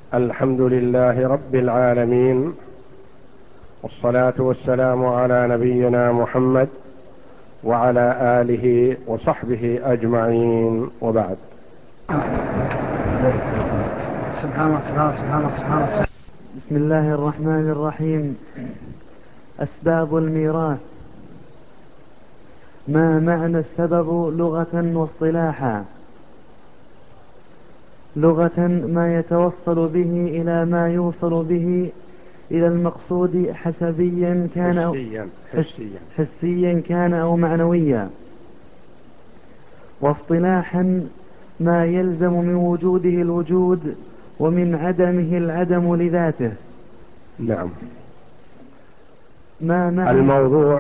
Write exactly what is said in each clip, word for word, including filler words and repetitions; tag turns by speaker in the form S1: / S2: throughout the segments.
S1: الحمد لله رب العالمين، والصلاة والسلام على نبينا محمد وعلى آله وصحبه أجمعين، وبعد.
S2: سبحان الله سبحان الله سبحان الله سبحان الله.
S3: بسم الله الرحمن الرحيم. أسباب الميراث. ما معنى السبب لغة واصطلاحا؟ لغة ما يتوصل به إلى ما يوصل به إلى المقصود حسبيا كان أو
S1: حسيا حسيا,
S3: حسيا كان أو معنويا. واصطلاحا ما يلزم من وجوده الوجود ومن عدمه العدم لذاته.
S1: نعم.
S3: ما معنى
S1: الموضوع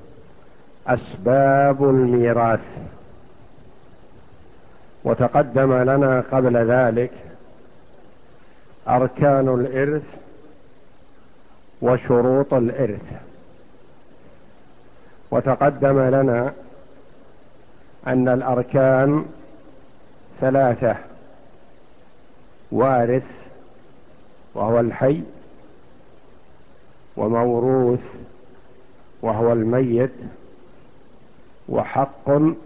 S1: أسباب الميراث، وتقدم لنا قبل ذلك أركان الإرث وشروط الإرث، وتقدم لنا أن الأركان ثلاثة: وارث وهو الحي، وموروث وهو الميت، وحق.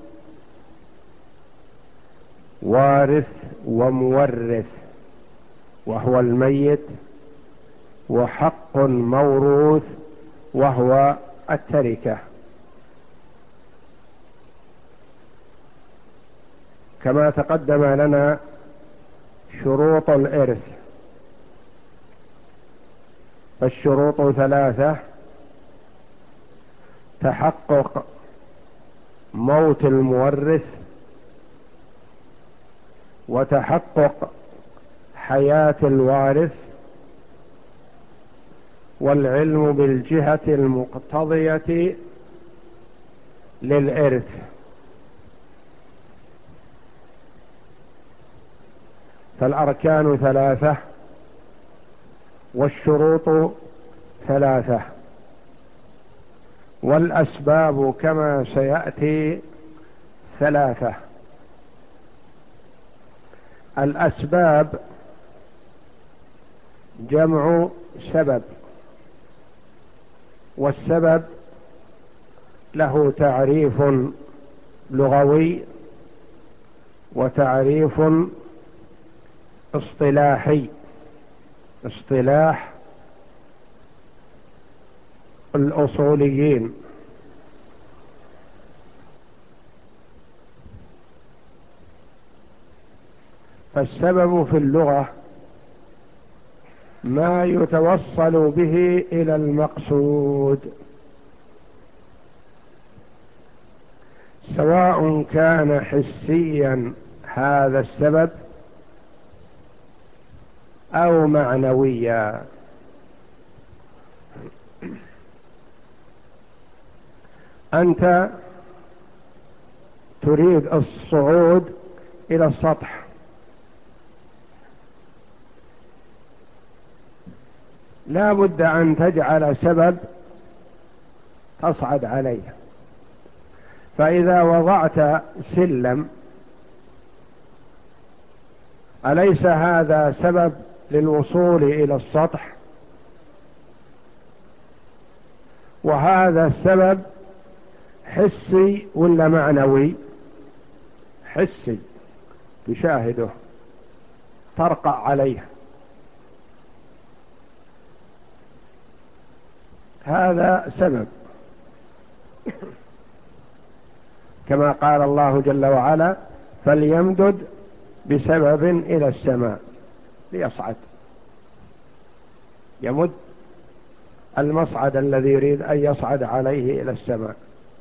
S1: وارث ومورث وهو الميت، وحق موروث وهو التركة. كما تقدم لنا شروط الإرث، فالشروط ثلاثة: تحقق موت المورث، وتحقق حياة الوارث، والعلم بالجهة المقتضية للإرث. فالأركان ثلاثة والشروط ثلاثة، والأسباب كما سيأتي ثلاثة. الأسباب جمع سبب، والسبب له تعريف لغوي وتعريف اصطلاحي. اصطلاح الأصوليين. فالسبب في اللغة ما يتوصل به إلى المقصود، سواء كان حسيا هذا السبب أو معنويا. أنت تريد الصعود إلى السطح، لا بد أن تجعل سبب تصعد عليه. فإذا وضعت سلم، أليس هذا سبب للوصول إلى السطح؟ وهذا السبب حسي ولا معنوي؟ حسي، تشاهده، ترقع عليه. هذا سبب، كما قال الله جل وعلا: فليمدد بسبب إلى السماء ليصعد. يمد المصعد الذي يريد أن يصعد عليه إلى السماء.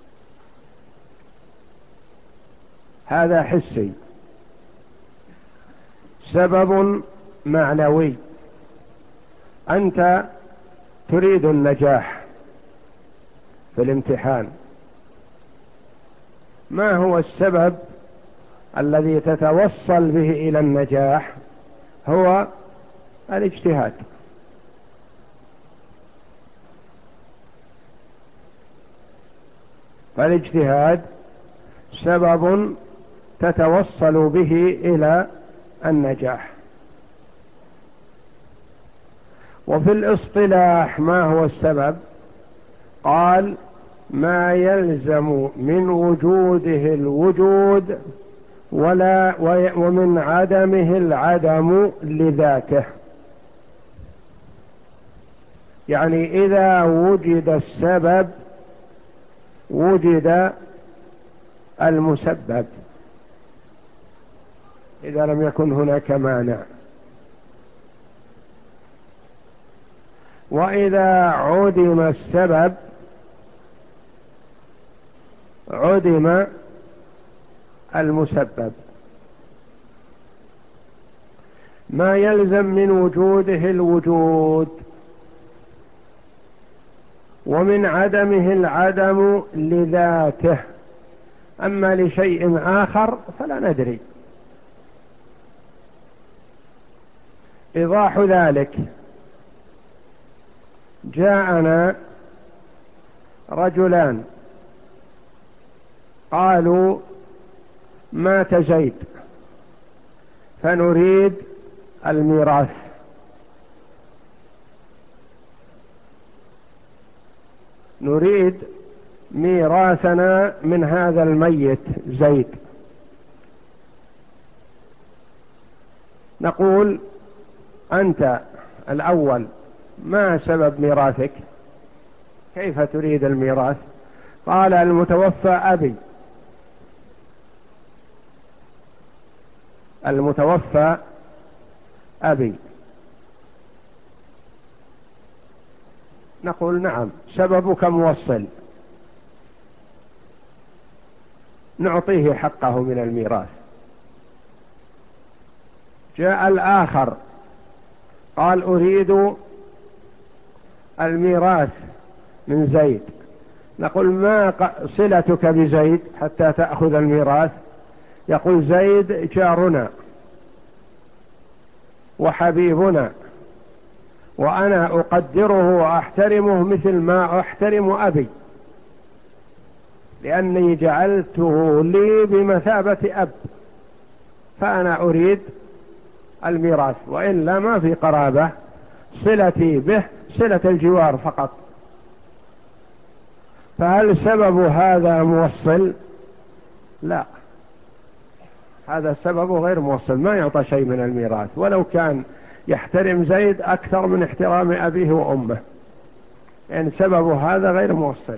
S1: هذا حسي. سبب معنوي: أنت تريد النجاح في الامتحان، ما هو السبب الذي تتوصل به إلى النجاح؟ هو الاجتهاد. فالاجتهاد سبب تتوصل به إلى النجاح. وفي الاصطلاح ما هو السبب؟ قال ما يلزم من وجوده الوجود ولا ومن عدمه العدم لذاته. يعني إذا وجد السبب وجد المسبب، إذا لم يكن هناك مانع. وإذا عدم السبب عدم المسبب. ما يلزم من وجوده الوجود ومن عدمه العدم لذاته، أما لشيء آخر فلا ندري. إيضاح ذلك: جاءنا رجلان قالوا مات زيد فنريد الميراث، نريد ميراثنا من هذا الميت زيد. نقول أنت الأول ما سبب ميراثك؟ كيف تريد الميراث؟ قال المتوفى أبي. المتوفى أبي. نقول نعم، سببك موصل، نعطيه حقه من الميراث. جاء الآخر قال أريد الميراث من زيد. نقول ما صلتك بزيد حتى تأخذ الميراث؟ يقول زيد جارنا وحبيبنا، وأنا أقدره وأحترمه مثل ما أحترم أبي، لأني جعلته لي بمثابة أب، فأنا أريد الميراث، وإلا ما في قرابة، صلتي به صلة الجوار فقط. فهل سبب هذا موصل؟ لا، هذا السبب غير موصل، ما يعطى شيء من الميراث ولو كان يحترم زيد أكثر من احترام أبيه وأمه، يعني سبب هذا غير موصل.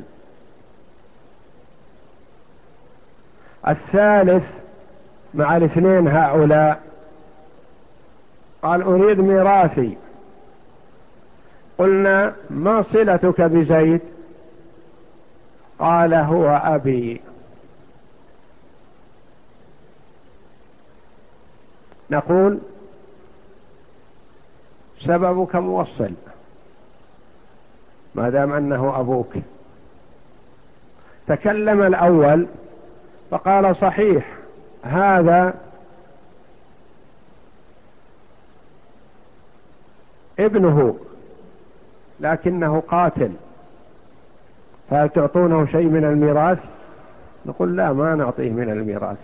S1: الثالث مع الاثنين هؤلاء قال أريد ميراثي. قلنا ما صلتك بزيد؟ قال هو أبي. نقول سببك موصل ما دام أنه أبوك. تكلم الأول فقال صحيح هذا ابنه لكنه قاتل، فهل تعطونه شيء من الميراث؟ نقول لا، ما نعطيه من الميراث.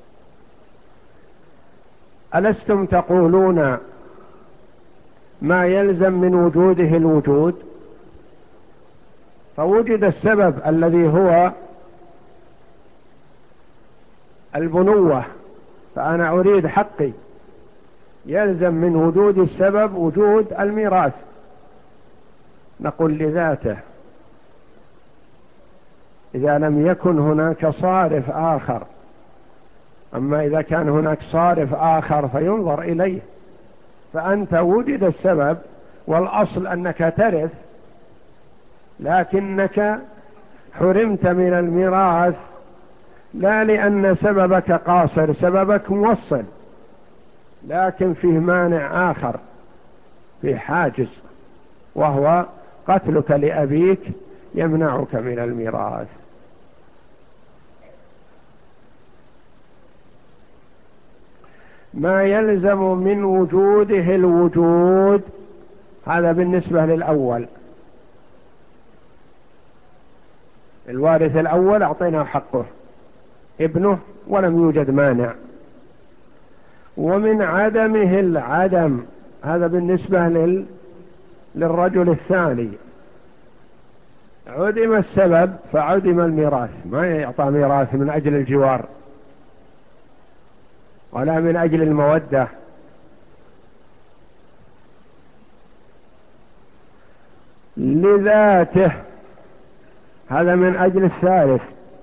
S1: ألستم تقولون ما يلزم من وجوده الوجود؟ فوجد السبب الذي هو البنوة، فأنا أريد حقي، يلزم من وجود السبب وجود الميراث. نقول لذاته، إذا لم يكن هناك صارف آخر. أما إذا كان هناك صارف آخر فينظر إليه. فأنت وجد السبب والأصل أنك ترث، لكنك حرمت من الميراث لا لأن سببك قاصر، سببك موصل، لكن فيه مانع آخر، فيه حاجز، وهو قتلك لأبيك يمنعك من الميراث. ما يلزم من وجوده الوجود، هذا بالنسبة للأول. الوارث الأول أعطيناه حقه، ابنه، ولم يوجد مانع. ومن عدمه العدم، هذا بالنسبة للرجل الثاني، عدم السبب فعدم الميراث، ما يعطى ميراث من أجل الجوار ولا من أجل المودة. لذاته، هذا من أجل الثالث.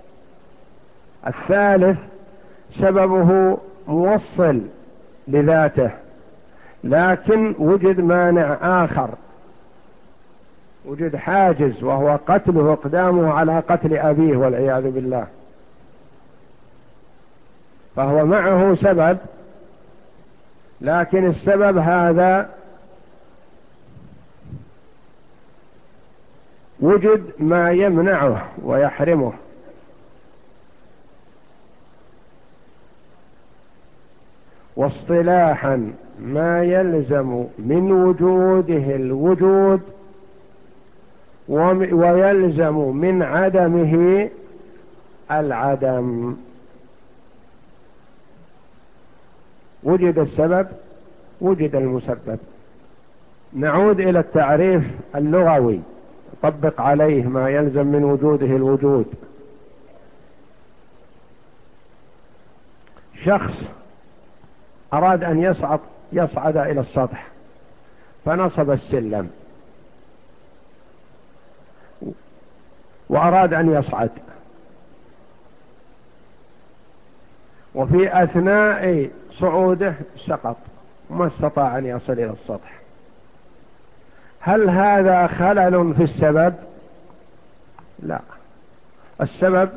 S1: الثالث سببه موصل لذاته، لكن وجد مانع آخر، وجد حاجز وهو قتله، إقدامه على قتل أبيه والعياذ بالله، فهو معه سبب، لكن السبب هذا وجد ما يمنعه ويحرمه. واصطلاحا ما يلزم من وجوده الوجود ويلزم من عدمه العدم. وجد السبب وجد المسبب. نعود إلى التعريف اللغوي، طبق عليه ما يلزم من وجوده الوجود. شخص أراد أن يصعد يصعد إلى السطح فنصب السلم وأراد أن يصعد، وفي أثناء صعوده سقط ما استطاع أن يصل إلى السطح. هل هذا خلل في السبب؟ لا، السبب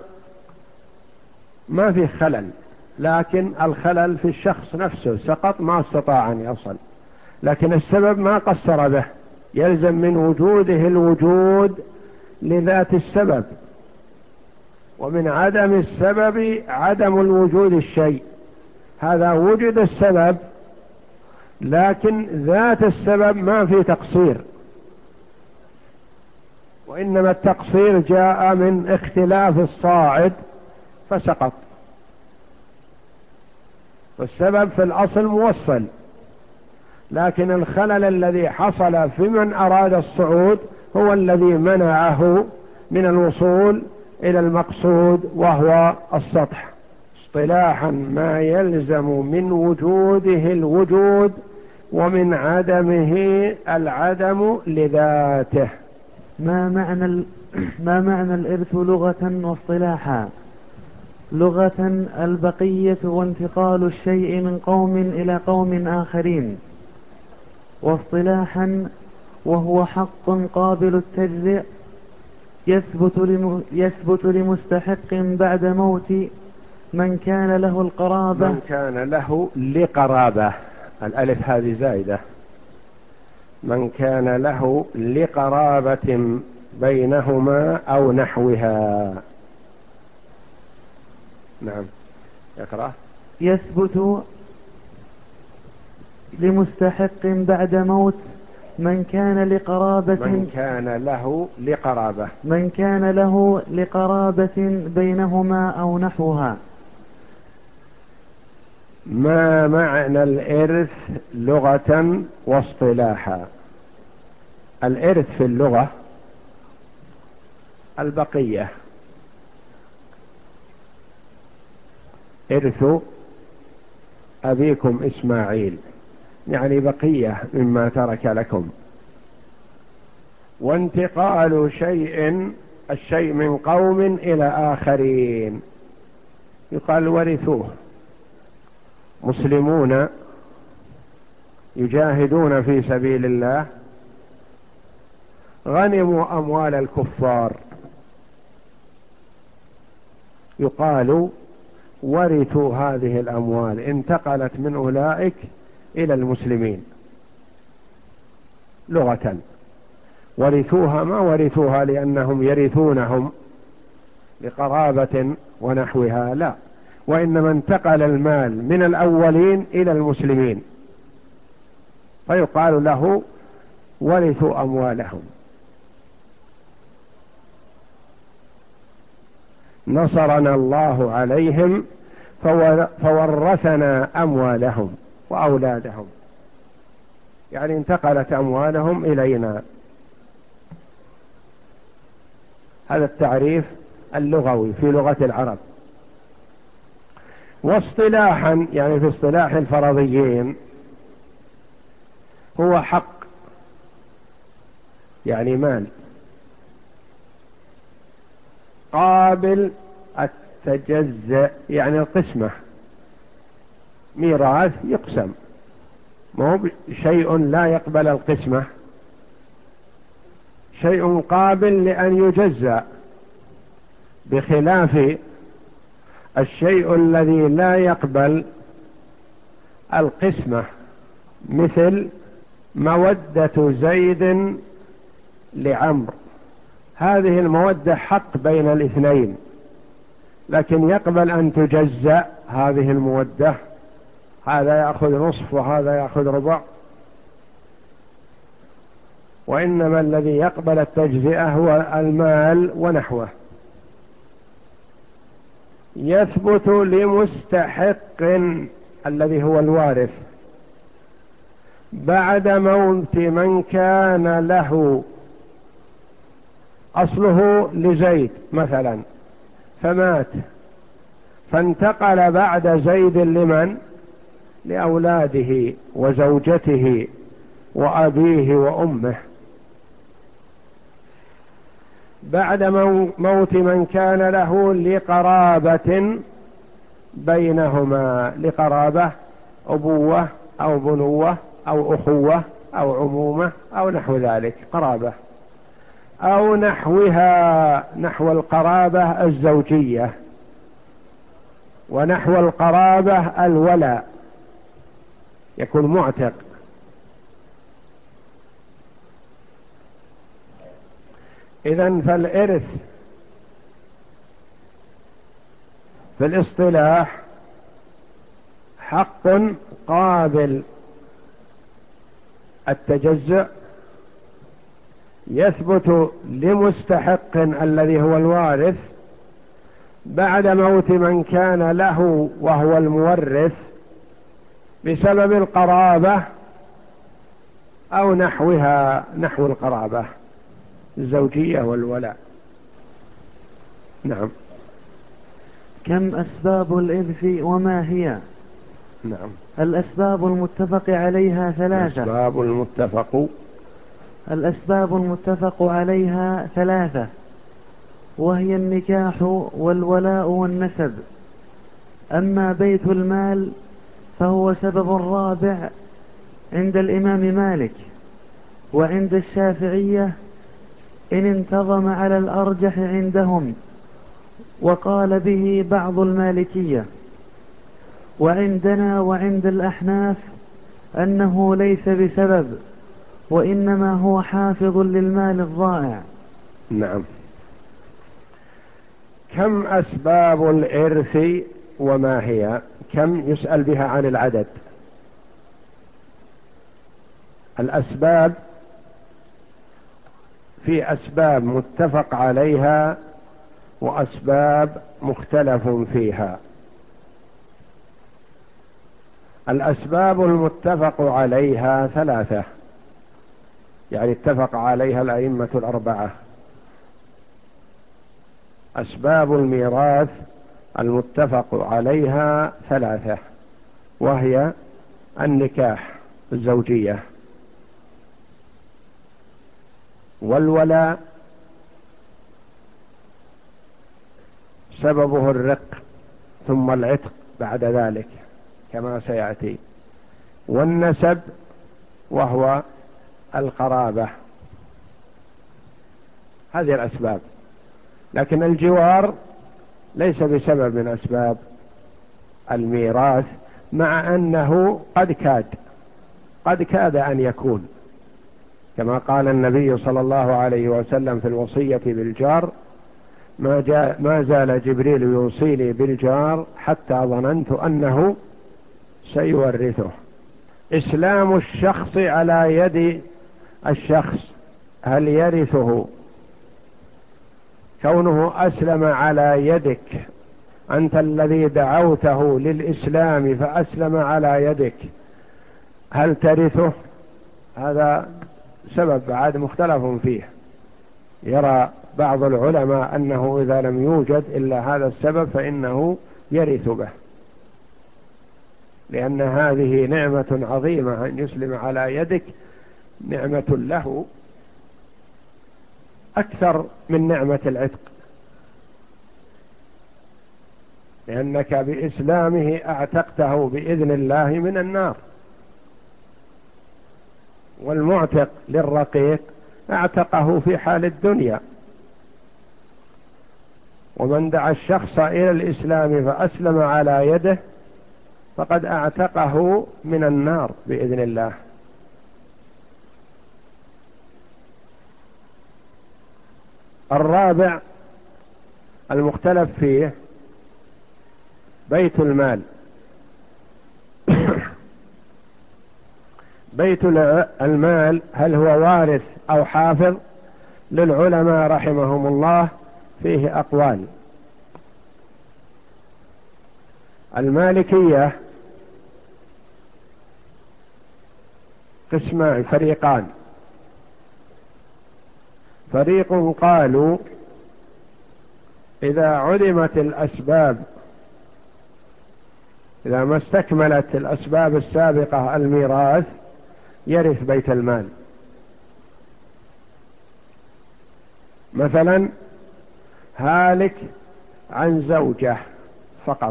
S1: ما فيه خلل، لكن الخلل في الشخص نفسه، سقط ما استطاع أن يصل، لكن السبب ما قصر به. يلزم من وجوده الوجود لذات السبب، ومن عدم السبب عدم الوجود الشيء. هذا وجد السبب لكن ذات السبب ما في تقصير، وإنما التقصير جاء من اختلاف الصاعد فسقط. والسبب في الأصل موصل، لكن الخلل الذي حصل في من أراد الصعود هو الذي منعه من الوصول إلى المقصود وهو السطح. اصطلاحا ما يلزم من وجوده الوجود ومن عدمه العدم لذاته.
S3: ما معنى ال... ما معنى الإرث لغة واصطلاحا؟ لغة البقية وانتقال الشيء من قوم إلى قوم آخرين، واصطلاحا وهو حق قابل التجزئ يثبت, لم... يثبت لمستحق بعد موت من كان له القرابة.
S1: من كان له لقرابة، الألف هذه زائدة. من كان له لقرابة بينهما أو نحوها. نعم يقرأ.
S3: يثبت لمستحق بعد موت من كان لقرابة
S1: من كان له لقرابة
S3: من كان له لقرابة بينهما أو نحوها.
S1: ما معنى الإرث لغة واصطلاحا؟ الإرث في اللغة البقية، إرث أبيكم إسماعيل يعني بقية مما ترك لكم. وانتقال شيء الشيء من قوم إلى آخرين، يقال ورثوه. مسلمون يجاهدون في سبيل الله غنموا أموال الكفار، يقال ورثوا هذه الأموال، انتقلت من أولئك إلى المسلمين لغة. ورثوها ما ورثوها لأنهم يرثونهم لقرابة ونحوها، لا، وإنما انتقل المال من الأولين إلى المسلمين فيقال له ورثوا أموالهم. نصرنا الله عليهم فورثنا أموالهم وأولادهم. يعني انتقلت أموالهم إلينا. هذا التعريف اللغوي في لغة العرب. واصطلاحا يعني في اصطلاح الفرضيين هو حق، يعني مال قابل التجزئ، يعني القسمة، ميراث يقسم، ما هو شيء لا يقبل القسمة، شيء قابل لأن يجزأ، بخلاف الشيء الذي لا يقبل القسمة، مثل مودة زيد لعمر. هذه المودة حق بين الاثنين، لكن يقبل أن تجزأ هذه المودة، هذا يأخذ نصف وهذا يأخذ ربع. وإنما الذي يقبل التجزئة هو المال ونحوه. يثبت لمستحق الذي هو الوارث بعد موت من كان له، أصله لزيد مثلا فمات، فانتقل بعد زيد لمن؟ لأولاده وزوجته وأبيه وأمه. بعد موت من كان له لقرابة بينهما، لقرابة أبوة أو بنوة أو أخوة أو عمومة أو نحو ذلك، قرابة أو نحوها، نحو القرابة الزوجية ونحو القرابة الولاء، يكون معتق. إذن فالإرث في الاصطلاح حق قابل التجزؤ، يثبت لمستحق الذي هو الوارث بعد موت من كان له وهو المورث بسبب القرابة أو نحوها، نحو القرابة الزوجية والولاء. نعم.
S3: كم أسباب الإرث وما هي؟
S1: نعم.
S3: الأسباب المتفق عليها ثلاثة.
S1: الأسباب المتفق
S3: الأسباب المتفق عليها ثلاثة، وهي النكاح والولاء والنسب. أما بيت المال فهو سبب رابع عند الإمام مالك، وعند الشافعية إن انتظم على الأرجح عندهم، وقال به بعض المالكية. وعندنا وعند الأحناف أنه ليس بسبب، وإنما هو حافظ للمال الضائع.
S1: نعم. كم أسباب الإرث وما هي؟ كم يسأل بها عن العدد. الأسباب في أسباب متفق عليها وأسباب مختلف فيها. الأسباب المتفق عليها ثلاثة، يعني اتفق عليها الأئمة الأربعة. أسباب الميراث المتفق عليها ثلاثة، وهي النكاح الزوجية، والولاء سببه الرق ثم العتق بعد ذلك كما سيأتي، والنسب وهو القرابة. هذه الأسباب. لكن الجوار ليس بسبب من أسباب الميراث، مع أنه قد كاد قد كاد أن يكون، كما قال النبي صلى الله عليه وسلم في الوصية بالجار: ما, جاء ما زال جبريل يوصيني بالجار حتى ظننت أنه سيورثه. إسلام الشخص على يد الشخص، هل يرثه؟ كونه أسلم على يدك، أنت الذي دعوته للإسلام فأسلم على يدك، هل ترثه؟ هذا سبب بعد مختلف فيه. يرى بعض العلماء أنه إذا لم يوجد إلا هذا السبب فإنه يرث به، لأن هذه نعمة عظيمة أن يسلم على يدك، نعمة له أكثر من نعمة العتق، لأنك بإسلامه أعتقته بإذن الله من النار. والمعتق للرقيق اعتقه في حال الدنيا. ومن دعا الشخص إلى الإسلام فأسلم على يده فقد اعتقه من النار بإذن الله. الرابع المختلف فيه بيت المال. بيت المال هل هو وارث أو حافظ؟ للعلماء رحمهم الله فيه أقوال. المالكية قسمان، فريقان. فريق قالوا إذا علمت الأسباب، إذا ما استكملت الأسباب السابقة الميراث يرث بيت المال. مثلا هالك عن زوجة فقط،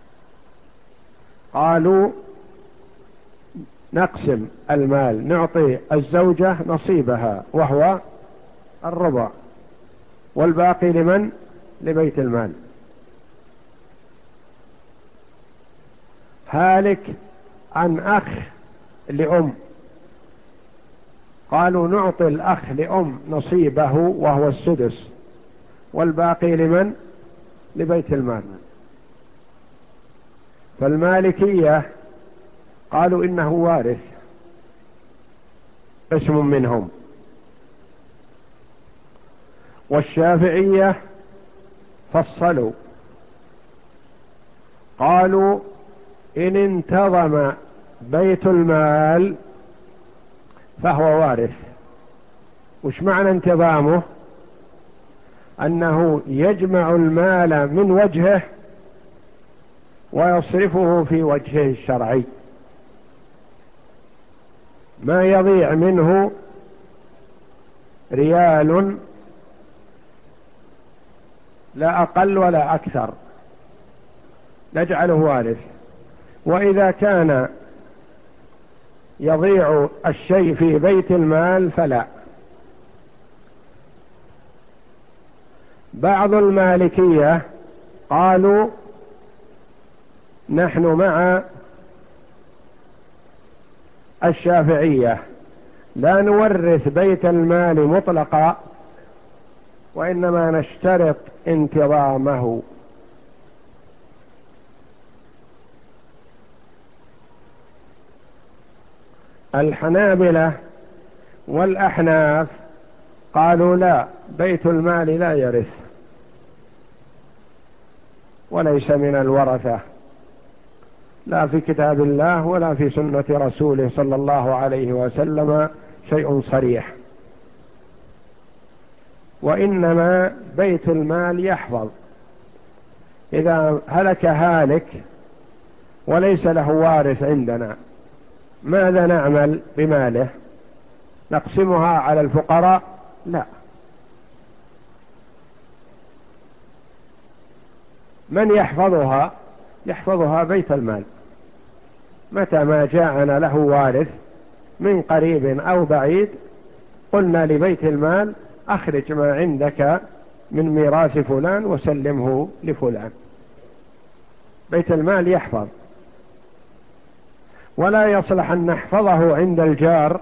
S1: قالوا نقسم المال، نعطي الزوجة نصيبها وهو الربع، والباقي لمن؟ لبيت المال. هالك عن أخ لأم، قالوا نعطي الأخ لأم نصيبه وهو السدس، والباقي لمن؟ لبيت المال. فالمالكية قالوا إنه وارث قسم منهم. والشافعية فصلوا، قالوا إن انتظم بيت المال فهو وارث. وش معنى انتظامه؟ أنه يجمع المال من وجهه ويصرفه في وجهه الشرعي، ما يضيع منه ريال لا أقل ولا أكثر، نجعله وارث. وإذا كان يضيع الشيء في بيت المال فلا. بعض المالكية قالوا نحن مع الشافعية، لا نورث بيت المال مطلقا، وإنما نشترط انتظامه. الحنابلة والأحناف قالوا لا، بيت المال لا يرث وليس من الورثة، لا في كتاب الله ولا في سنة رسوله صلى الله عليه وسلم شيء صريح. وإنما بيت المال يحفظ. إذا هلك هالك وليس له وارث عندنا، ماذا نعمل بماله؟ نقسمها على الفقراء؟ لا. من يحفظها؟ يحفظها بيت المال. متى ما جاءنا له وارث من قريب أو بعيد قلنا لبيت المال أخرج ما عندك من ميراث فلان وسلمه لفلان. بيت المال يحفظ، ولا يصلح أن نحفظه عند الجار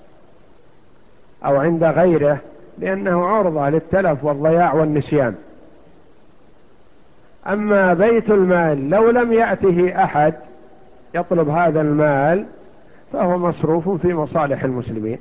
S1: أو عند غيره، لأنه عرضة للتلف والضياع والنسيان. أما بيت المال لو لم يأته أحد يطلب هذا المال فهو مصروف في مصالح المسلمين.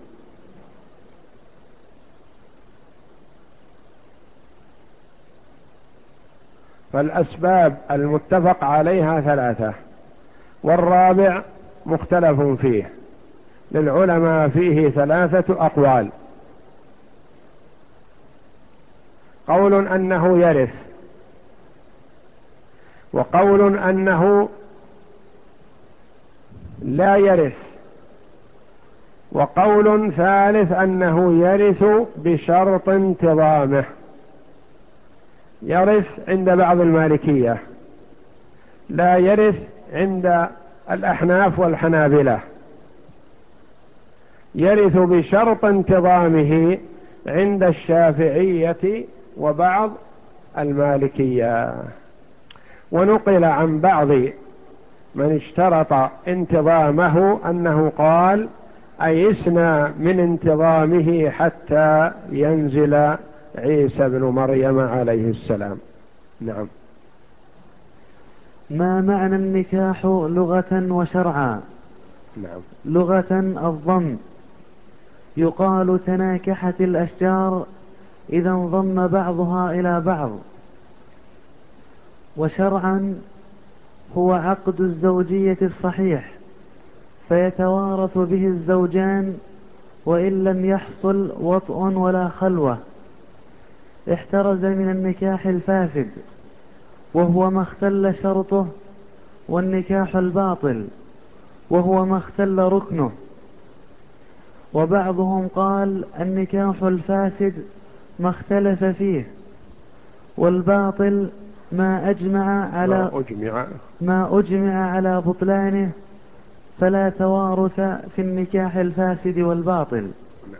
S1: فالأسباب المتفق عليها ثلاثة، والرابع مختلف فيه، للعلماء فيه ثلاثة أقوال. قول أنه يرث، وقول أنه لا يرث، وقول ثالث أنه يرث بشرط انتظامه. يرث عند بعض المالكية، لا يرث عند الأحناف والحنابلة، يرث بشرط انتظامه عند الشافعية وبعض المالكية. ونقل عن بعض من اشترط انتظامه أنه قال: أيسنا من انتظامه حتى ينزل عيسى بن مريم عليه السلام. نعم.
S3: ما معنى النكاح لغة وشرعا؟
S1: نعم.
S3: لغة الضم، يقال تناكحت الأشجار إذا انضم بعضها إلى بعض. وشرعا هو عقد الزوجية الصحيح، فيتوارث به الزوجان وإن لم يحصل وطء ولا خلوة. احترز من النكاح الفاسد وهو ما اختل شرطه، والنكاح الباطل وهو ما اختل ركنه. وبعضهم قال النكاح الفاسد ما اختلف فيه، والباطل ما أجمع على
S1: ما أجمع,
S3: ما أجمع على بطلانه، فلا توارث في النكاح الفاسد والباطل.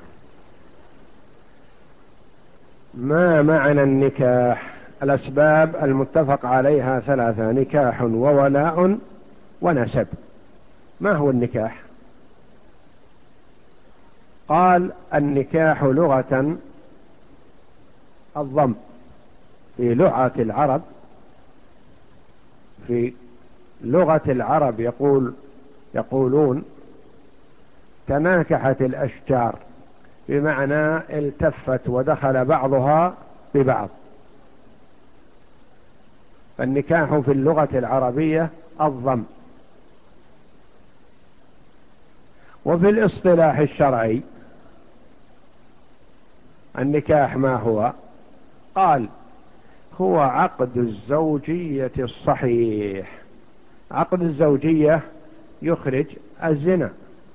S1: ما معنى النكاح؟ الأسباب المتفق عليها ثلاثة: نكاح وولاء ونسب. ما هو النكاح؟ قال: النكاح لغة الضم، في لغة العرب في لغة العرب يقول يقولون تناكحت الأشجار، بمعنى التفت ودخل بعضها ببعض. فالنكاح في اللغة العربية الضم. وفي الاصطلاح الشرعي النكاح ما هو؟ قال: هو عقد الزوجية الصحيح. عقد الزوجية يخرج الزنا،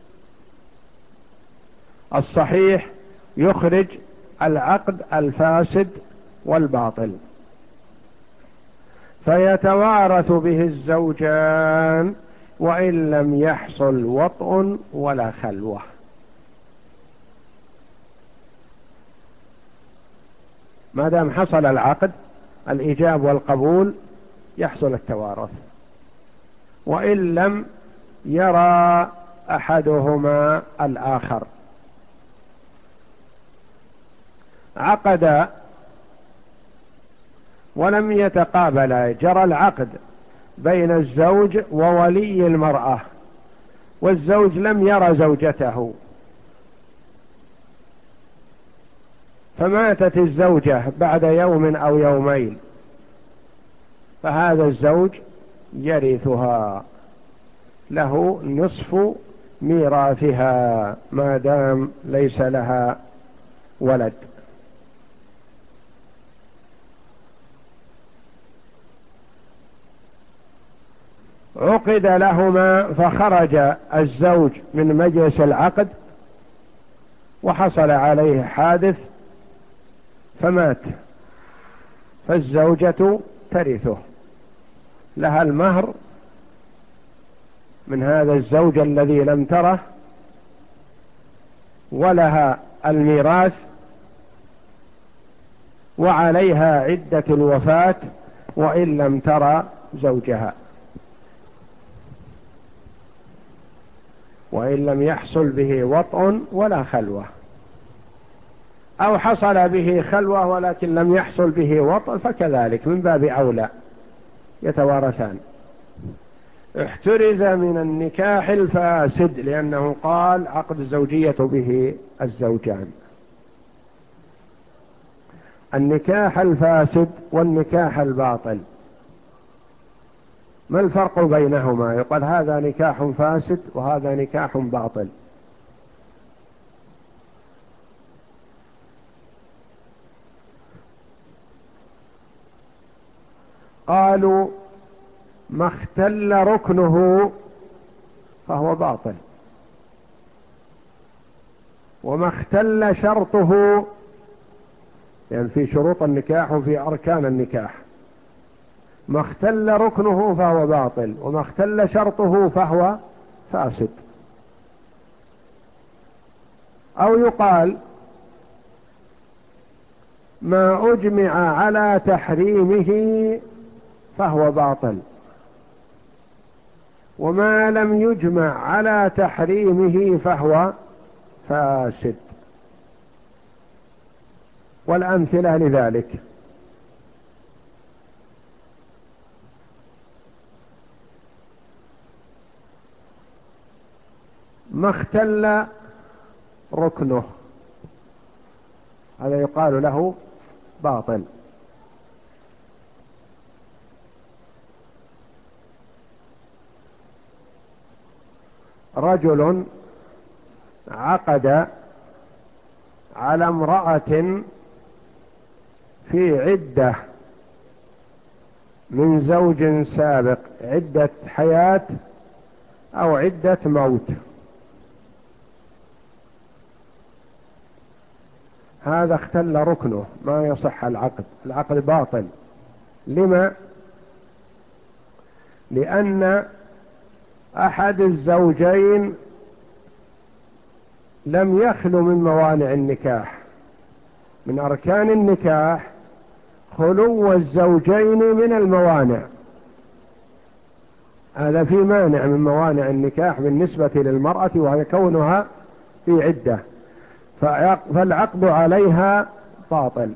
S1: الصحيح يخرج العقد الفاسد والباطل، فيتوارث به الزوجان وإن لم يحصل وطء ولا خلوة. ما دام حصل العقد، الإيجاب والقبول، يحصل التوارث، وإن لم يرى أحدهما الآخر. عقد ولم يتقابلا، جرى العقد بين الزوج وولي المرأة، والزوج لم يرى زوجته، فماتت الزوجة بعد يوم أو يومين، فهذا الزوج يرثها، له نصف ميراثها ما دام ليس لها ولد. عقد لهما فخرج الزوج من مجلس العقد وحصل عليه حادث فمات، فالزوجة ترثه، لها المهر من هذا الزوج الذي لم تره، ولها الميراث، وعليها عدة الوفاة وإن لم ترى زوجها، وإن لم يحصل به وطء ولا خلوة، أو حصل به خلوة ولكن لم يحصل به وطء، فكذلك من باب أولى يتوارثان. احترز من النكاح الفاسد لأنه قال عقد الزوجية به الزوجان. النكاح الفاسد والنكاح الباطل، ما الفرق بينهما؟ يقال هذا نكاح فاسد وهذا نكاح باطل. قالوا ما اختل ركنه فهو باطل، وما اختل شرطه، يعني في شروط النكاح وفي أركان النكاح، ما اختل ركنه فهو باطل، وما اختل شرطه فهو فاسد. أو يقال ما أجمع على تحريمه فهو باطل، وما لم يجمع على تحريمه فهو فاسد. والأمثلة لذلك: ما اختل ركنه هذا يقال له باطل. رجل عقد على امرأة في عدة من زوج سابق، عدة حياة أو عدة موت، هذا اختل ركنه، ما يصح العقد، العقد باطل. لما؟ لأن أحد الزوجين لم يخلو من موانع النكاح. من أركان النكاح خلو الزوجين من الموانع، هذا في مانع من موانع النكاح بالنسبة للمرأة وهي كونها في عدة، فالعقد عليها باطل.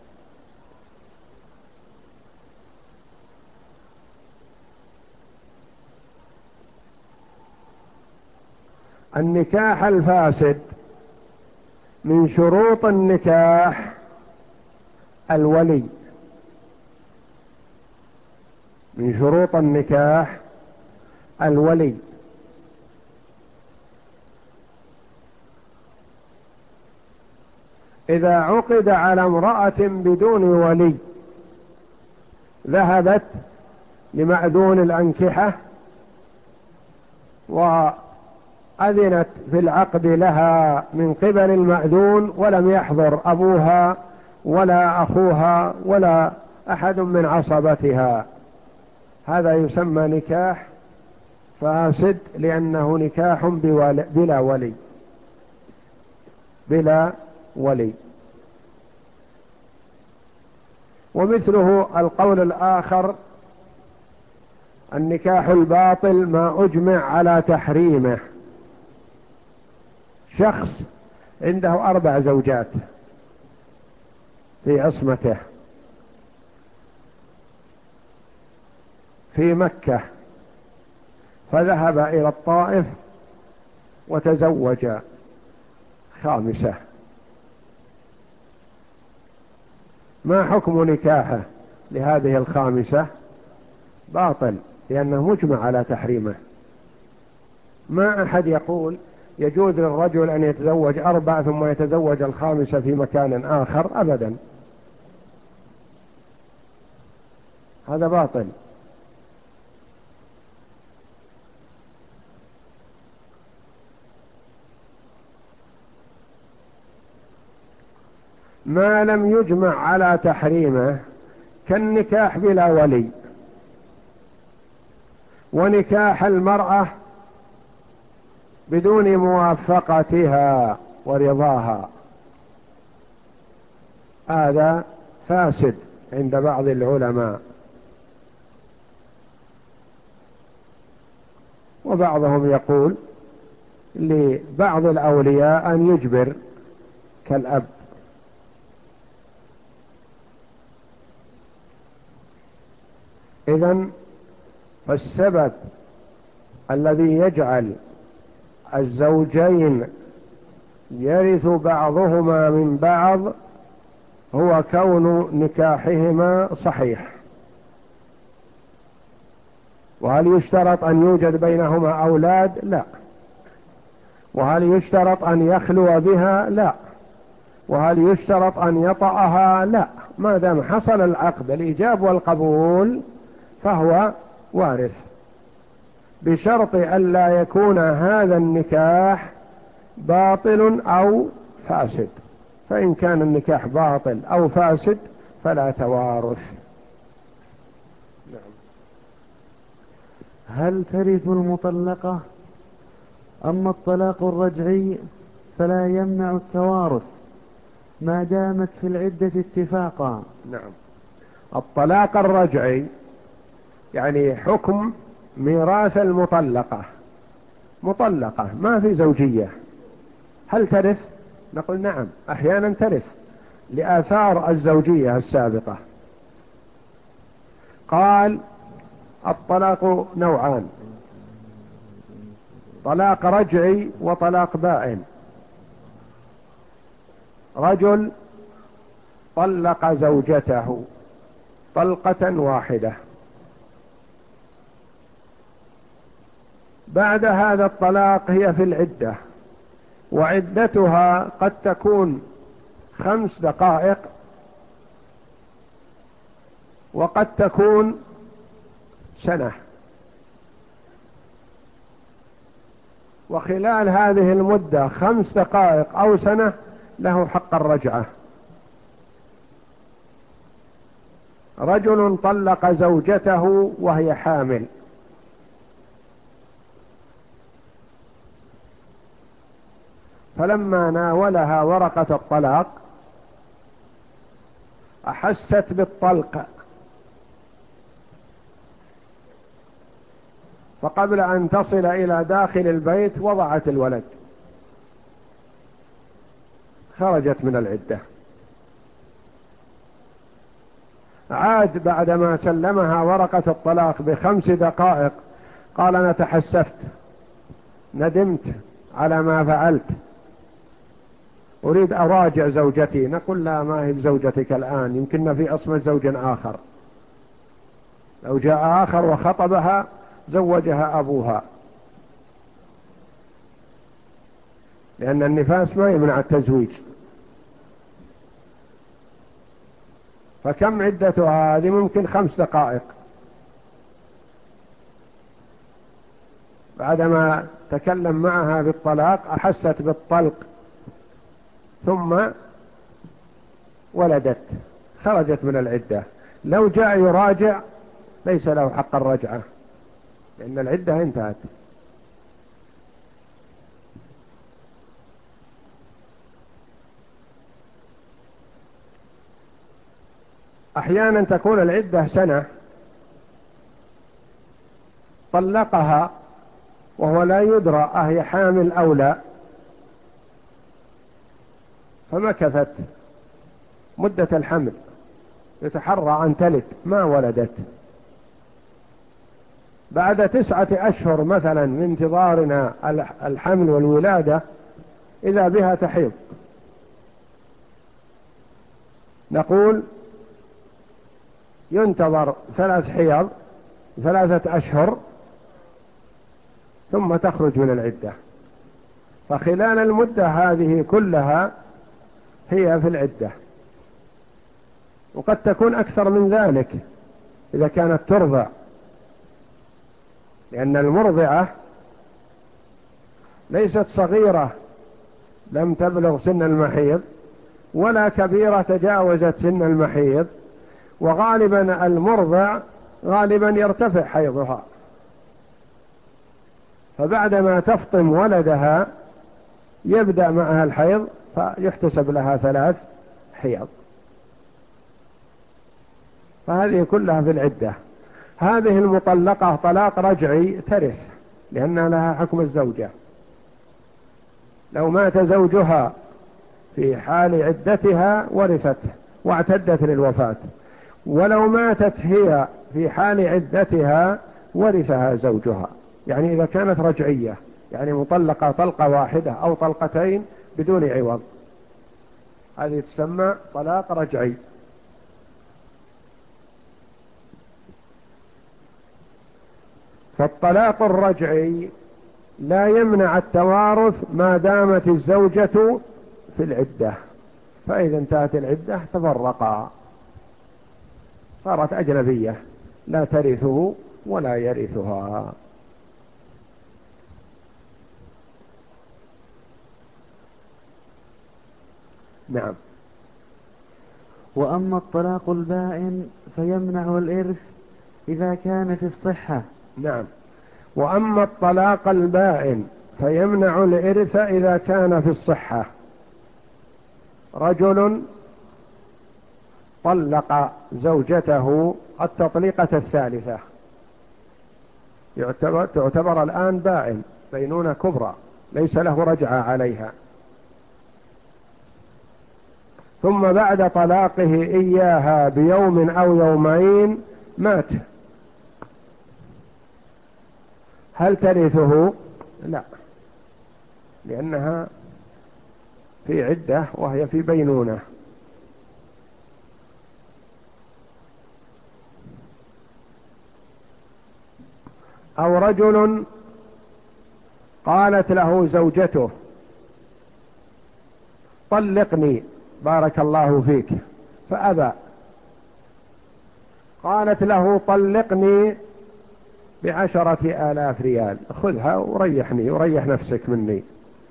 S1: النكاح الفاسد من شروط النكاح الولي، من شروط النكاح الولي. إذا عقد على امرأة بدون ولي، ذهبت لمأذون الأنكحة وأذنت في العقد لها من قبل المأذون، ولم يحضر أبوها ولا أخوها ولا أحد من عصبتها، هذا يسمى نكاح فاسد، لأنه نكاح بلا ولي، بلا ولي. ومثله القول الآخر: النكاح الباطل ما أجمع على تحريمه. شخص عنده أربع زوجات في عصمته في مكة، فذهب إلى الطائف وتزوج خامسة، ما حكم نكاحه لهذه الخامسة؟ باطل، لأنه مجمع على تحريمه. ما أحد يقول يجوز للرجل أن يتزوج أربع ثم يتزوج الخامسة في مكان آخر، أبدا، هذا باطل. ما لم يجمع على تحريمه كالنكاح بلا ولي، ونكاح المرأة بدون موافقتها ورضاها، هذا فاسد عند بعض العلماء، وبعضهم يقول لبعض الأولياء أن يجبر كالأب. إذن فالسبب الذي يجعل الزوجين يرث بعضهما من بعض هو كون نكاحهما صحيح. وهل يشترط أن يوجد بينهما أولاد؟ لا. وهل يشترط أن يخلو بها؟ لا. وهل يشترط أن يطأها؟ لا. ما دام حصل العقد الإيجاب والقبول فهو وارث، بشرط ألا يكون هذا النكاح باطل أو فاسد، فإن كان النكاح باطل أو فاسد فلا توارث. نعم.
S3: هل ترث المطلقة؟ أما الطلاق الرجعي فلا يمنع التوارث ما دامت في العدة اتفاقا.
S1: نعم. الطلاق الرجعي يعني حكم ميراث المطلقة، مطلقة ما في زوجية، هل ترث؟ نقول نعم، أحيانا ترث لآثار الزوجية السابقة. قال الطلاق نوعان: طلاق رجعي وطلاق بائن. رجل طلق زوجته طلقة واحدة، بعد هذا الطلاق هي في العدة، وعدتها قد تكون خمس دقائق وقد تكون سنة، وخلال هذه المدة خمس دقائق أو سنة له حق الرجعة. رجل طلق زوجته وهي حامل، فلما ناولها ورقة الطلاق أحست بالطلق، فقبل أن تصل إلى داخل البيت وضعت الولد، خرجت من العدة. عاد بعدما سلمها ورقة الطلاق بخمس دقائق قال أنا تحسفت، ندمت على ما فعلت، أريد أراجع زوجتي. نقول لا، ما هي بزوجتك الآن، يمكن في عصمة زوج آخر، لو جاء آخر وخطبها زوجها أبوها، لأن النفاس ما يمنع التزويج. فكم عدتها هذه؟ ممكن خمس دقائق، بعدما تكلم معها بالطلاق أحست بالطلق ثم ولدت، خرجت من العدة. لو جاء يراجع ليس له حق الرجعة، لأن العدة انتهت. أحيانا تكون العدة سنة، طلقها وهو لا يدرى أهي حامل أو لا، فمكثت مدة الحمل يتحرى أن تلد ما ولدت. بعد تسعة أشهر مثلا من انتظارنا الحمل والولادة إذا بها تحيض، نقول ينتظر ثلاث حيض ثلاثة أشهر ثم تخرج من العدة، فخلال المدة هذه كلها هي في العدة، وقد تكون أكثر من ذلك إذا كانت ترضع، لأن المرضعة ليست صغيرة لم تبلغ سن المحيض ولا كبيرة تجاوزت سن المحيض، وغالبا المرضع غالبا يرتفع حيضها، فبعدما تفطم ولدها يبدأ معها الحيض فيحتسب لها ثلاث حيض، فهذه كلها في العدة. هذه المطلقة طلاق رجعي ترث لأنها لها حكم الزوجة، لو مات زوجها في حال عدتها ورثته واعتدت للوفاة، ولو ماتت هي في حال عدتها ورثها زوجها. يعني إذا كانت رجعية يعني مطلقة طلقة واحدة أو طلقتين بدون عوض، هذه تسمى طلاق رجعي. فالطلاق الرجعي لا يمنع التوارث ما دامت الزوجة في العدة، فإذا انتهت العدة تفرقا، صارت أجنبية لا ترثه ولا يرثها. نعم.
S3: وأما الطلاق البائن فيمنع الإرث إذا كان في الصحة.
S1: نعم. وأما الطلاق البائن فيمنع الإرث إذا كان في الصحة. رجل طلق زوجته التطليقة الثالثة، يعتبر تعتبر الآن بائن، بينونة كبرى، ليس له رجعة عليها. ثم بعد طلاقه إياها بيوم أو يومين مات، هل ترثه؟ لا، لأنها في عدة وهي في بينونة. أو رجل قالت له زوجته طلقني بارك الله فيك، فأبى، قالت له طلقني بعشرة آلاف ريال، خذها وريحني وريح نفسك مني،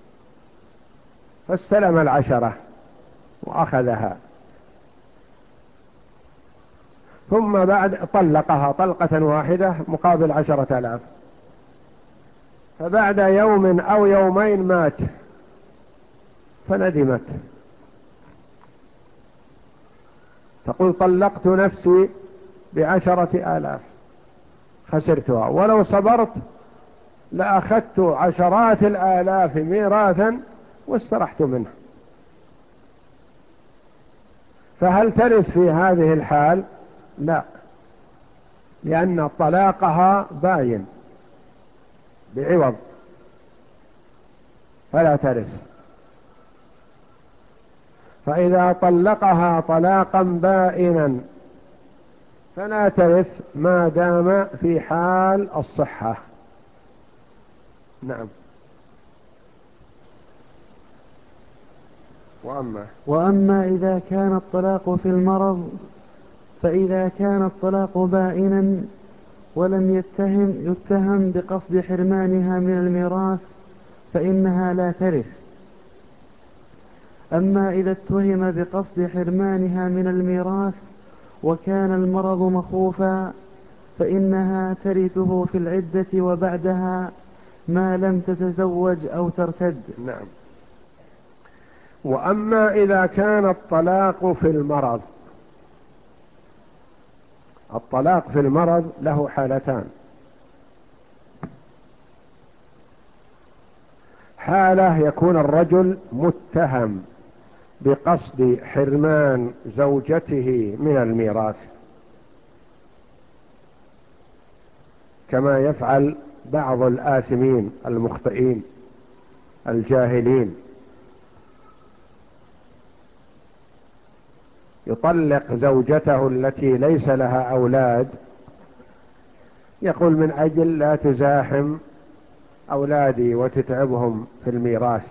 S1: فاستلم العشرة وأخذها. ثم بعد طلقها طلقة واحدة مقابل عشرة آلاف، فبعد يوم أو يومين مات، فندمت تقول طلقت نفسي بعشرة آلاف خسرتها، ولو صبرت لأخذت عشرات الآلاف ميراثا واسترحت منه. فهل ترث في هذه الحال؟ لا، لأن طلاقها باين بعوض، فلا ترث. فإذا طلقها طلاقا بائنا فلا ترث ما دام في حال الصحة. نعم. وأما
S3: وأما إذا كان الطلاق في المرض فإذا كان الطلاق بائنا ولم يتهم يتهم بقصد حرمانها من الميراث فإنها لا ترث. أما إذا اتهم بقصد حرمانها من الميراث وكان المرض مخوفا فإنها ترثه في العدة وبعدها ما لم تتزوج أو ترتد.
S1: نعم. وأما إذا كان الطلاق في المرض، الطلاق في المرض له حالتان: حالة يكون الرجل متهم بقصد حرمان زوجته من الميراث كما يفعل بعض الآثمين المخطئين الجاهلين، يطلق زوجته التي ليس لها أولاد، يقول من أجل لا تزاحم أولادي وتتعبهم في الميراث،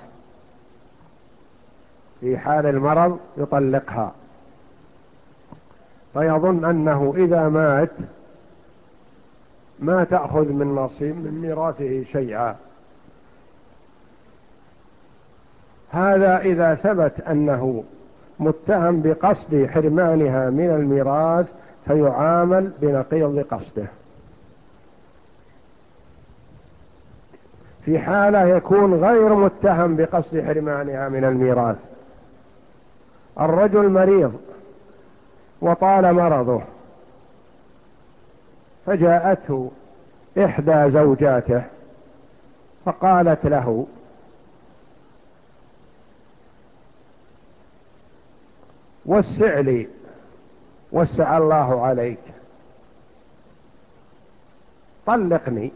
S1: في حال المرض يطلقها، فيظن أنه إذا مات ما تأخذ من نصيب من ميراثه شيئا. هذا إذا ثبت أنه متهم بقصد حرمانها من الميراث فيعامل بنقيض قصده. في حالة يكون غير متهم بقصد حرمانها من الميراث، الرجل مريض وطال مرضه فجاءته إحدى زوجاته فقالت له وسع لي وسع الله عليك، طلقني،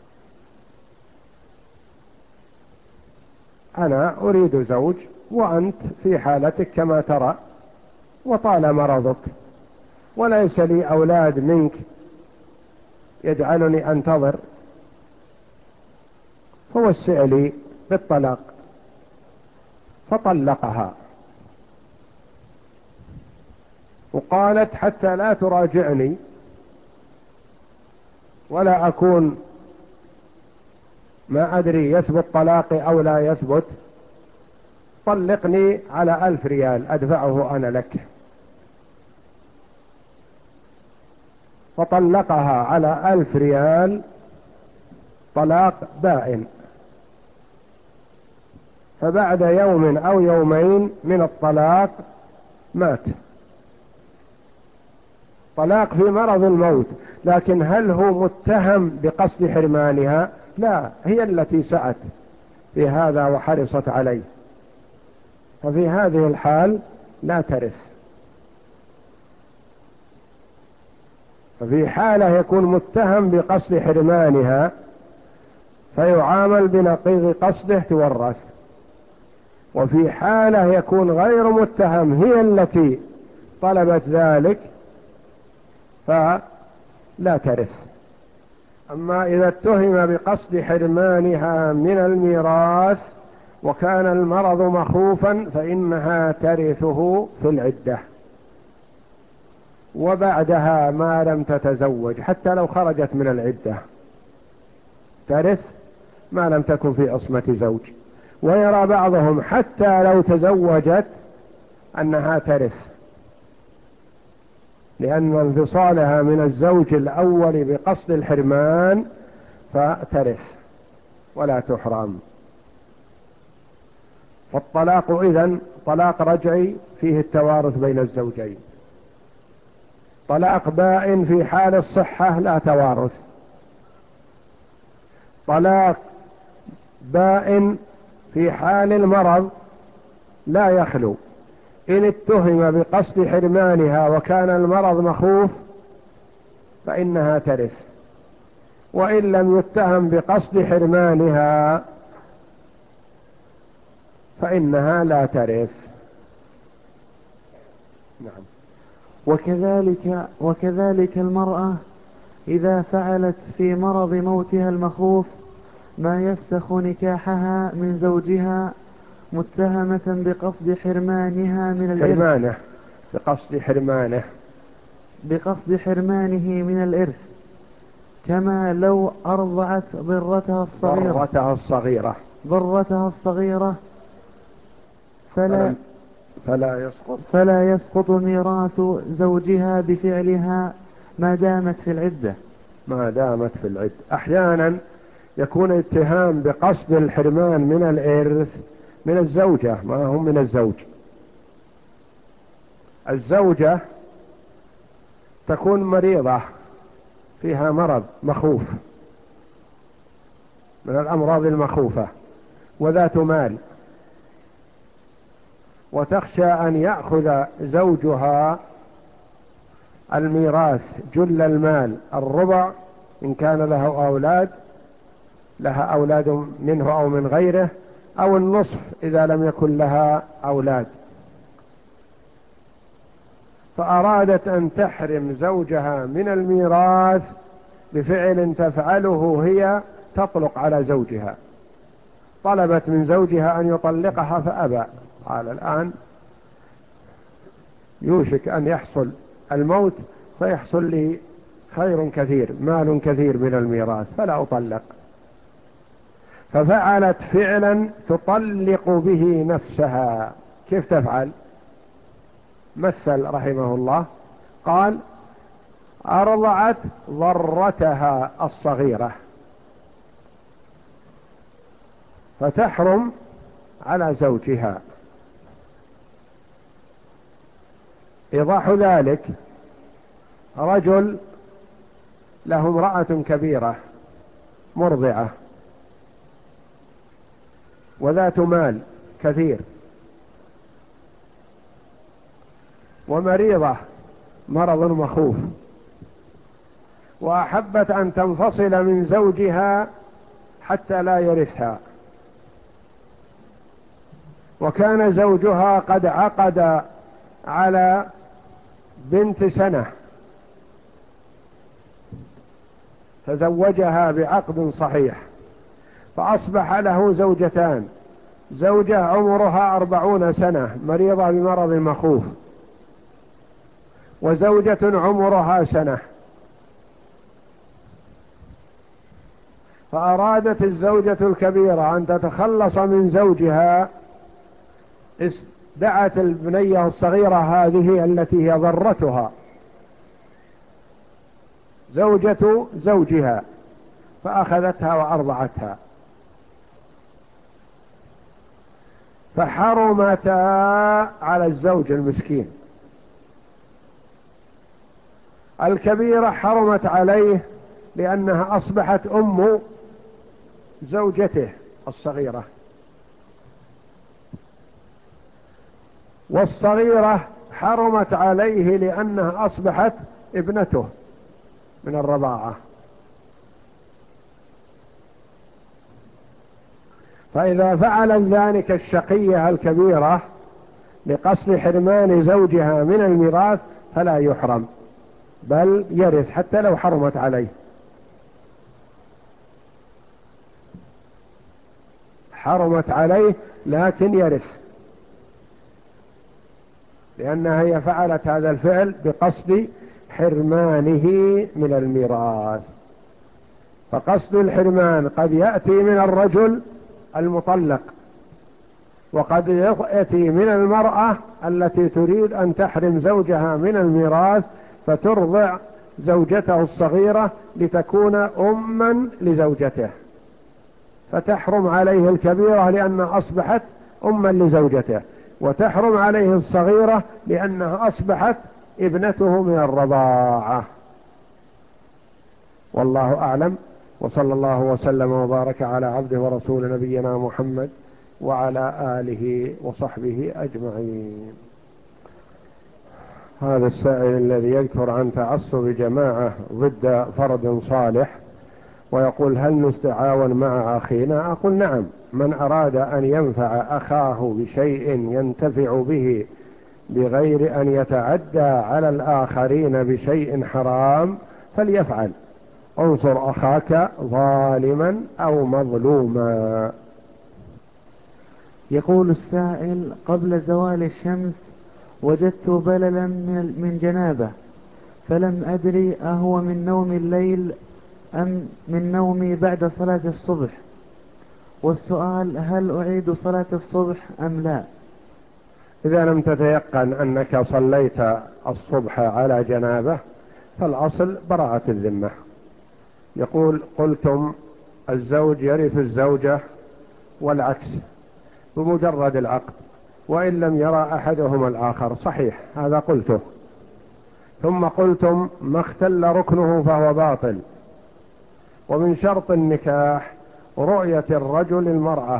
S1: أنا أريد زوج وأنت في حالتك كما ترى وطال مرضك وليس لي أولاد منك يجعلني أنتظر، فوسع لي بالطلاق. فطلقها وقالت حتى لا تراجعني ولا أكون ما أدري يثبت طلاقي أو لا يثبت، طلقني على ألف ريال أدفعه أنا لك، فطلقها على ألف ريال طلاق بائن، فبعد يوم أو يومين من الطلاق مات، طلاق في مرض الموت. لكن هل هو متهم بقصد حرمانها؟ لا، هي التي سعت في هذا وحرصت عليه، ففي هذه الحال لا ترث. ففي حالة يكون متهم بقصد حرمانها فيعامل بنقيض قصده تورث، وفي حالة يكون غير متهم هي التي طلبت ذلك فلا ترث. أما إذا اتهم بقصد حرمانها من الميراث وكان المرض مخوفا فإنها ترثه في العدة، وبعدها ما لم تتزوج حتى لو خرجت من العدة ترث ما لم تكن في عصمة زوج. ويرى بعضهم حتى لو تزوجت أنها ترث، لأن انفصالها من الزوج الأول بقصد الحرمان فترث ولا تحرم. فالطلاق إذن طلاق رجعي فيه التوارث بين الزوجين، طلاق بائن في حال الصحة لا توارث، طلاق بائن في حال المرض لا يخلو. إن اتهم بقصد حرمانها وكان المرض مخوف فإنها ترث، وإن لم يتهم بقصد حرمانها فإنها لا ترث. نعم.
S3: وكذلك وكذلك المرأة إذا فعلت في مرض موتها المخوف ما يفسخ نكاحها من زوجها متهمة بقصد حرمانها من الإرث
S1: حرمانه بقصد حرمانه
S3: بقصد حرمانه من الإرث، كما لو أرضعت ضرتها الصغيرة
S1: ضرتها الصغيرة
S3: ضرتها الصغيرة فلا
S1: فلا يسقط
S3: فلا يسقط ميراث زوجها بفعلها ما دامت في العدة
S1: ما دامت في العدة. أحيانا يكون اتهام بقصد الحرمان من الإرث من الزوجة ما هم من الزوج. الزوجة تكون مريضة فيها مرض مخوف من الأمراض المخوفة وذات مال، وتخشى أن يأخذ زوجها الميراث جل المال الربع إن كان له أولاد لها أولاد منه أو من غيره، أو النصف إذا لم يكن لها أولاد، فأرادت أن تحرم زوجها من الميراث بفعل تفعله هي تطلق على زوجها. طلبت من زوجها أن يطلقها فأبى، قال الآن يوشك أن يحصل الموت فيحصل لي خير كثير مال كثير من الميراث فلا أطلق، ففعلت فعلا تطلق به نفسها. كيف تفعل؟ مثل رحمه الله قال أرضعت ضرتها الصغيرة فتحرم على زوجها. إيضاح ذلك رجل له امرأة كبيرة مرضعة وذات مال كثير ومريضة مرض مخوف، وأحبت أن تنفصل من زوجها حتى لا يرثها، وكان زوجها قد عقد على بنت سنة تزوجها بعقد صحيح، فأصبح له زوجتان، زوجة عمرها أربعون سنة مريضة بمرض مخوف، وزوجة عمرها سنة. فأرادت الزوجة الكبيرة أن تتخلص من زوجها، دعت البنية الصغيرة هذه التي هي ضرتها زوجة زوجها، فأخذتها وأرضعتها، فحرمتا على الزوج المسكين. الكبيرة حرمت عليه لأنها أصبحت أم زوجته الصغيرة، والصغيرة حرمت عليه لأنها أصبحت ابنته من الرضاعة. فإذا فعل ذلك الشقية الكبيرة لقصد حرمان زوجها من الميراث فلا يحرم، بل يرث حتى لو حرمت عليه، حرمت عليه لكن يرث، لأنها هي فعلت هذا الفعل بقصد حرمانه من الميراث. فقصد الحرمان قد يأتي من الرجل المطلق، وقد يأتي من المرأة التي تريد أن تحرم زوجها من الميراث فترضع زوجته الصغيرة لتكون أما لزوجته، فتحرم عليه الكبيرة لأنها أصبحت أما لزوجته، وتحرم عليه الصغيرة لأنها أصبحت ابنته من الرضاعة. والله أعلم، وصلى الله وسلم وبارك على عبده ورسول نبينا محمد وعلى آله وصحبه أجمعين. هذا السائل الذي يذكر عن تعصب جماعة ضد فرد صالح ويقول هل نستعاون مع أخينا؟ أقول نعم، من أراد أن ينفع أخاه بشيء ينتفع به بغير أن يتعدى على الآخرين بشيء حرام فليفعل. انصر أخاك ظالما أو مظلوما.
S3: يقول السائل: قبل زوال الشمس وجدت بللا من جنابه، فلم أدري أهو من نوم الليل أم من نومي بعد صلاة الصبح، والسؤال: هل أعيد صلاة الصبح أم لا؟
S1: إذا لم تتيقن أنك صليت الصبح على جنابه فالأصل براءة الذمة. يقول قلتم الزوج يرث الزوجة والعكس بمجرد العقد وإن لم يرى أحدهما الآخر، صحيح هذا قلته. ثم قلتم ما اختل ركنه فهو باطل، ومن شرط النكاح رؤية الرجل المرأة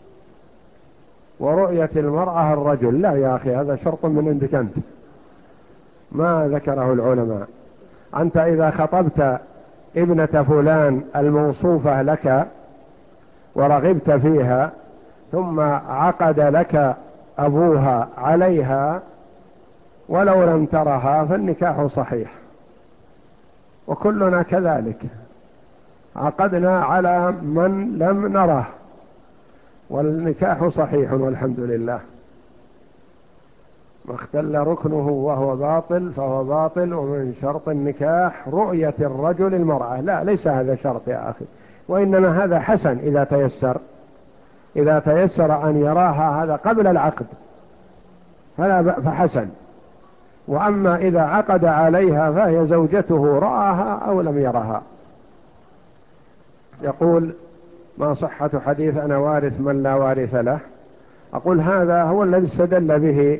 S1: ورؤية المرأة الرجل. لا يا أخي، هذا شرط من عندك أنت، ما ذكره العلماء. أنت إذا خطبت ابنة فلان الموصوفة لك ورغبت فيها ثم عقد لك أبوها عليها ولو لم ترها فالنكاح صحيح، وكلنا كذلك عقدنا على من لم نره والنكاح صحيح والحمد لله. ما اختل ركنه وهو باطل فهو باطل، ومن شرط النكاح رؤية الرجل المرأة. لا، ليس هذا شرط يا أخي، وإنما هذا حسن إذا تيسر، إذا تيسر أن يراها هذا قبل العقد فلا فحسن، وأما إذا عقد عليها فهي زوجته رآها أو لم يرها. يقول ما صحة حديث أنا وارث من لا وارث له؟ أقول هذا هو الذي استدل به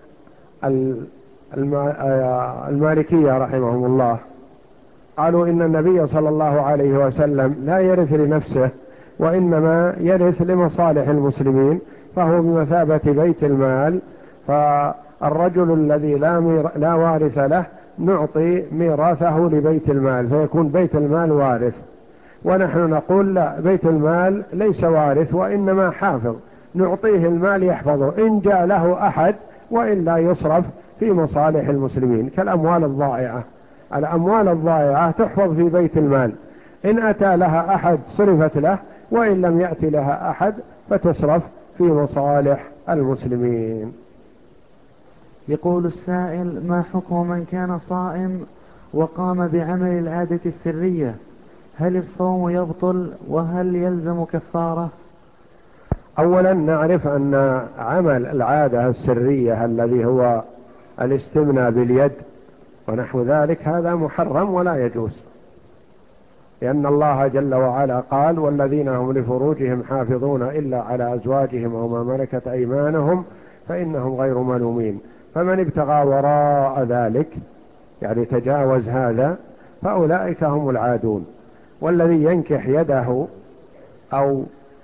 S1: المالكية رحمهم الله، قالوا إن النبي صلى الله عليه وسلم لا يرث لنفسه وإنما يرث لمصالح المسلمين، فهو بمثابة بيت المال، فالرجل الذي لا, مير... لا وارث له نعطي ميراثه لبيت المال فيكون بيت المال وارث. ونحن نقول لا، بيت المال ليس وارث وإنما حافظ، نعطيه المال يحفظه إن جاء له أحد، وإلا يصرف في مصالح المسلمين كالأموال الضائعة. الأموال الضائعة تحفظ في بيت المال، إن أتى لها أحد صرفت له، وإن لم يأتي لها أحد فتصرف في مصالح المسلمين.
S3: يقول السائل: ما حكم من كان صائم وقام بعمل العادة السرية هل الصوم يبطل وهل يلزم كفارة؟
S1: أولا نعرف أن عمل العادة السرية الذي هو الاستمناء باليد ونحو ذلك هذا محرم ولا يجوز، لأن الله جل وعلا قال: والذين هم لفروجهم حافظون إلا على أزواجهم أو ما ملكت أيمانهم فإنهم غير ملومين. فمن ابتغى وراء ذلك يعني تجاوز هذا فأولئك هم العادون. والذي ينكح يده أو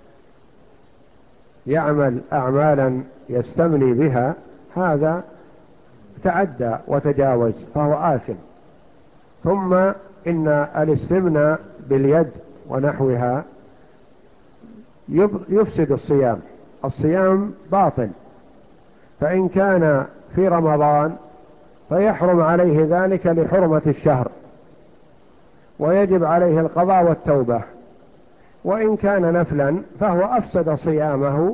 S1: يعمل أعمالا يستمني بها هذا تعدى وتجاوز فهو آثم. ثم إن الاستمناء باليد ونحوها يفسد الصيام، الصيام باطل. فإن كان في رمضان فيحرم عليه ذلك لحرمة الشهر ويجب عليه القضاء والتوبة، وإن كان نفلا فهو أفسد صيامه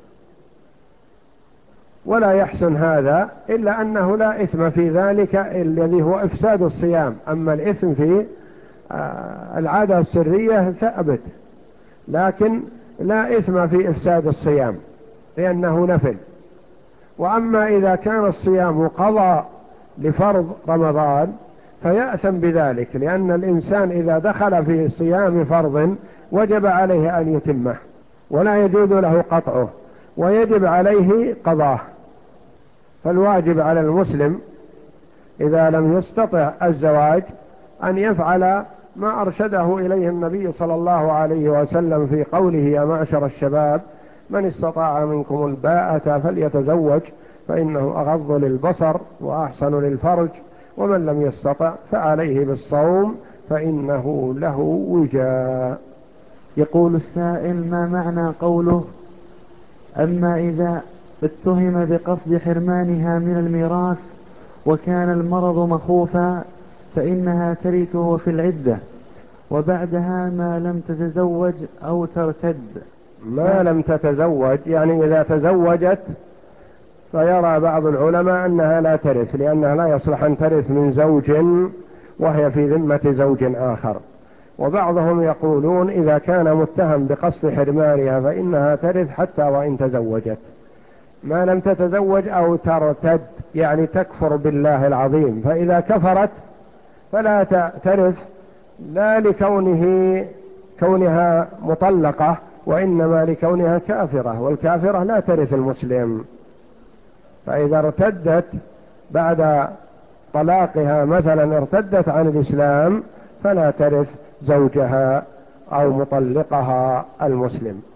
S1: ولا يحسن هذا، إلا أنه لا إثم في ذلك الذي هو إفساد الصيام. أما الإثم في العادة السرية ثابت، لكن لا إثم في إفساد الصيام لأنه نفل. وأما إذا كان الصيام قضى لفرض رمضان فيأثم بذلك، لأن الإنسان إذا دخل في صيام فرض وجب عليه أن يتمه ولا يجوز له قطعه ويجب عليه قضاه. فالواجب على المسلم إذا لم يستطع الزواج أن يفعل ما أرشده إليه النبي صلى الله عليه وسلم في قوله: يا معشر الشباب من استطاع منكم الباءة فليتزوج فإنه أغض للبصر وأحسن للفرج ومن لم يستطع فعليه بالصوم فإنه له وجاء.
S3: يقول السائل: ما معنى قوله: أما إذا اتهم بقصد حرمانها من الميراث وكان المرض مخوفا فإنها ترثه في العدة وبعدها ما لم تتزوج أو ترتد؟
S1: ما لم تتزوج يعني إذا تزوجت فيرى بعض العلماء أنها لا ترث، لأنها لا يصلح أن ترث من زوج وهي في ذمة زوج آخر. وبعضهم يقولون إذا كان متهم بقصد حرمانها فإنها ترث حتى وإن تزوجت. ما لم تتزوج أو ترتد يعني تكفر بالله العظيم، فإذا كفرت فلا ترث، لا لكونه كونها مطلقة وإنما لكونها كافرة، والكافرة لا ترث المسلم. فإذا ارتدت بعد طلاقها مثلا ارتدت عن الإسلام فلا ترث زوجها أو مطلقها المسلم.